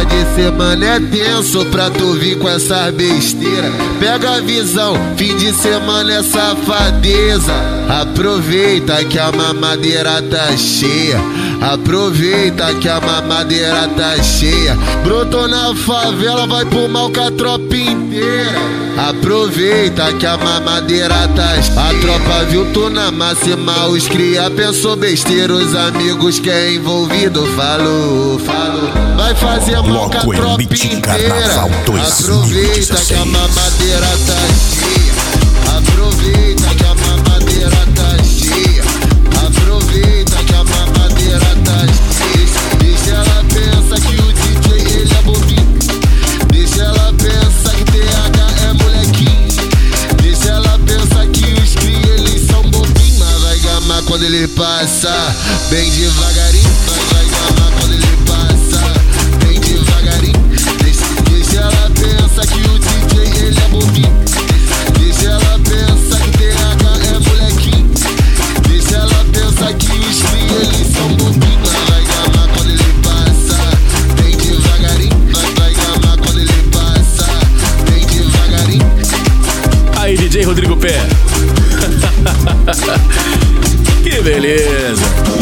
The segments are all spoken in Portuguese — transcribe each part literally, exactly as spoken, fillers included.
de semana é tenso pra tu vir com essas besteiras. Pega a visão, fim de semana é safadeza. Aproveita que a mamadeira tá cheia. Aproveita que a mamadeira tá cheia. Brotou na favela, vai pro mal com a tropa inteira. Aproveita que a mamadeira tá cheia. A tropa viu tu na máxima, os cria pensou besteira. Os amigos que é envolvido falou, falou. Vai fazer mal com a tropa inteira. Aproveita que a mamadeira tá cheia. Aproveita que a mamadeira tá cheia. Aproveita que a mamadeira tá cheia. Deixa ela pensar que o D J ele é bobinho. Deixa ela pensar que T H é molequinho. Deixa ela pensar que os cria eles são bobinhos. Mas vai gamar quando ele passa, bem devagarinho. Mas vai gamar quando ele passa, bem devagarinho. Deixa, deixa ela pensar que o D J ele é bobinho. Deixa ela pensar que T H é molequinho. Deixa ela pensar que os cria eles são bobinhos. Mas vai gamar quando ele passa, bem devagarinho. Mas vai gamar quando ele passa, bem devagarinho. Aí, D J Rodrigo Pé. Que beleza.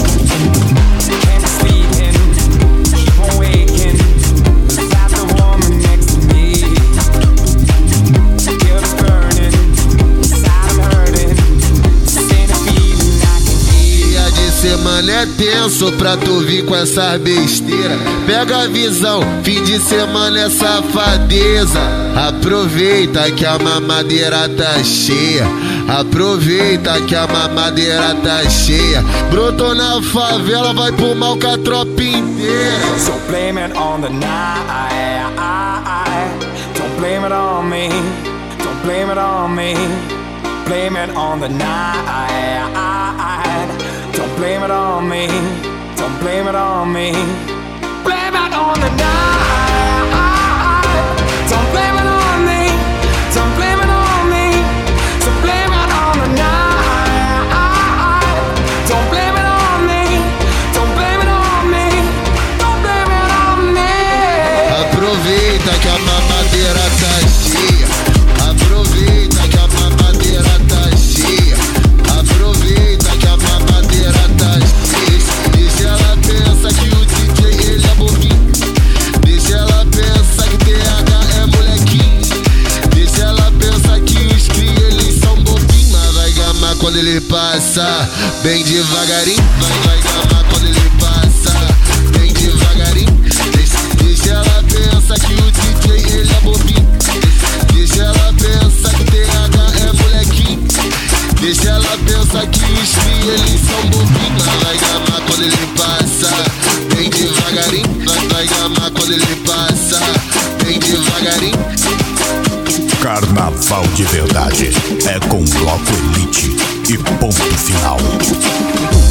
Semana é tenso pra tu vir com essas besteiras. Pega a visão, fim de semana é safadeza. Aproveita que a mamadeira tá cheia. Aproveita que a mamadeira tá cheia. Brotou na favela, vai pro mal com a tropa inteira. So blame it on the night. Don't blame it on me. Don't blame it on me. Blame it on the night. Don't blame it on me. Don't blame it on me. Blame it on the night. Don't blame it on me. Don't blame it on me. So blame it on the night. Don't blame it on me. Don't blame it on me. Don't blame it on me. Aproveita que a mamadeira tá cheia. Aproveita que a mamadeira tá cheia. Aproveita que a mamadeira tá cheia. Deixa ela pensar que o D J ele é bobinho. Deixa ela pensar que T H é molequinho. Deixa ela pensar que os cria eles são bobinhos. Mas vai gamar quando ele passa, bem devagarinho. Vai, vai gamar quando ele passa, bem devagarinho. Deixa, deixa ela pensar que o D J ele é bobinho. Deixa ela pensar que T H é molequinho. Deixa ela pensar que os cria eles são bobinhos. Vai gamar quando ele passa, bem devagarinho. Vai, vai gamar quando ele passa, bem devagarinho. Carnaval de verdade é com Bloco Elite e ponto final.